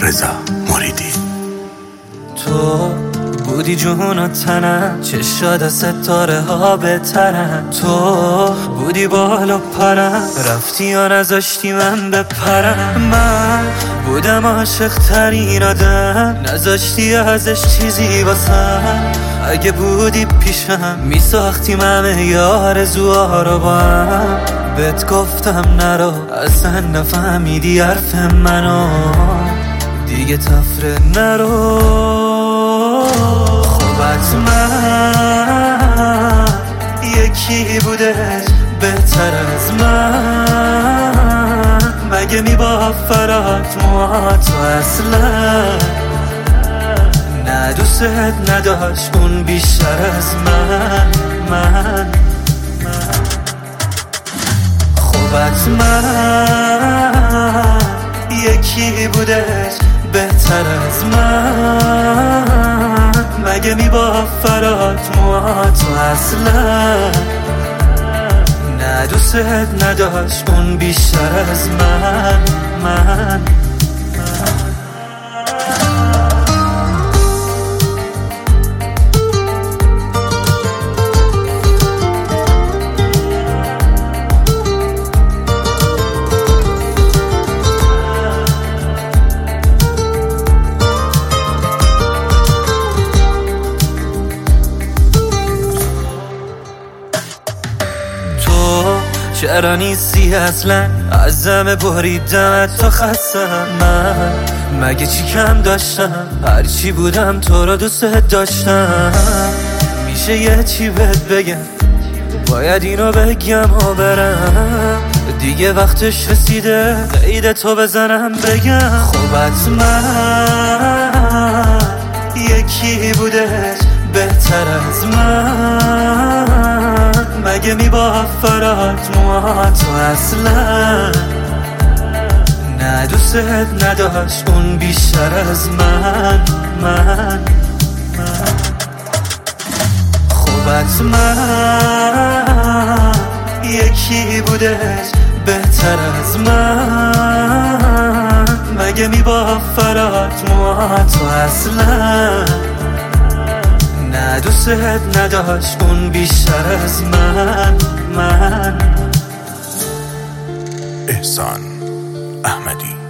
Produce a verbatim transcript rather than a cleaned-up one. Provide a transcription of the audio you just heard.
رضا مریدی. تو بودی جون و تنم، چشاد ستاره ها بهترن. تو بودی بال و پرم، رفتی و نذاشتی من بپرم. من بودم عاشق ترین آدم، نذاشتی ازش چیزی واسم. اگه بودی پیشم میساختیم همه یار زوها رو با هم. بهت گفتم نرو، اصلا نفهمیدی حرف منو. دیگه تفره نرو. خب حتما یکی بودش بهتر از من. مگه میبافرات موها تو اصلا؟ نه دوست نداشت اون بیشتر از من. من خب حتما یکی بودش بهتر از من. مگه میبافرات موها تو اصلا؟ نه دوست نداشت اون بیشتر از من. من چرا نیستی اصلا؟ ازم بریدم تا خستم. من مگه چی کم داشتم؟ هرچی بودم تو رو دوست داشتم. میشه یه چی بهت بگم؟ باید اینو بگم و برم. دیگه وقتش رسیده قید تو بزنم بگم. خب حتما یکی بودش بهتر از من. مگه میبافرات موها تو اصلا؟ نه دوست نداشت اون بیشتر از من. من خب حتما یکی بودش بهتر از من. مگه میبافرات موها تو اصلا؟ نه دوست نداشت اون بیشتر از من. من احسان احمدی.